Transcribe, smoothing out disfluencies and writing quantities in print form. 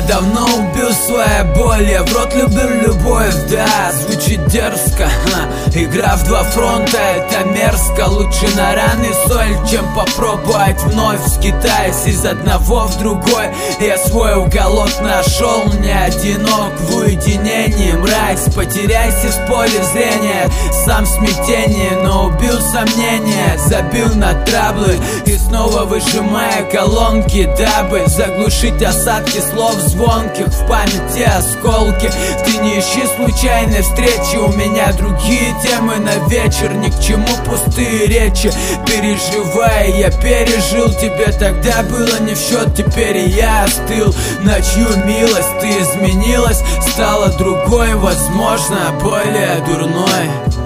давно убил свои боли, в рот любил любовь, да, звучит дерзко. Игра в два фронта, это мерзко. Лучше на раны соль, чем попробовать вновь скитаясь из одного в другой. Я свой уголок нашел, не одинок в уединении. Мразь, потеряйся в поле зрения, сам в смятении, но убил сомнения, забил на траблы и снова выжимая колонки, дабы заглушить осадки слов звонких, в памяти осколки. Ты не ищи случайной встречи, у меня другие темы на вечер, ни к чему пустые речи. Переживай, я пережил, тебе тогда было не в счет, теперь и я остыл. На чью милость ты изменилась, стала другой, возможно, более дурной.